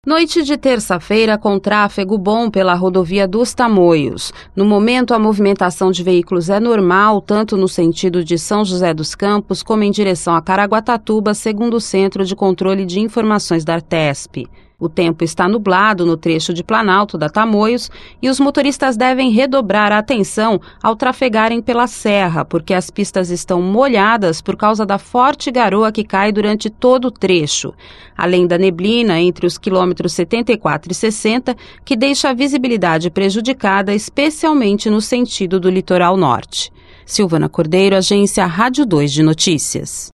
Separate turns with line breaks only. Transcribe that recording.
Noite de terça-feira com tráfego bom pela rodovia dos Tamoios. No momento, a movimentação de veículos é normal, tanto no sentido de São José dos Campos como em direção a Caraguatatuba, segundo o Centro de Controle de Informações da Artesp. O tempo está nublado no trecho de Planalto da Tamoios e os motoristas devem redobrar a atenção ao trafegarem pela serra, porque as pistas estão molhadas por causa da forte garoa que cai durante todo o trecho, além da neblina entre os quilômetros 74 e 60, que deixa a visibilidade prejudicada, especialmente no sentido do litoral norte. Silvana Cordeiro, Agência Rádio 2 de Notícias.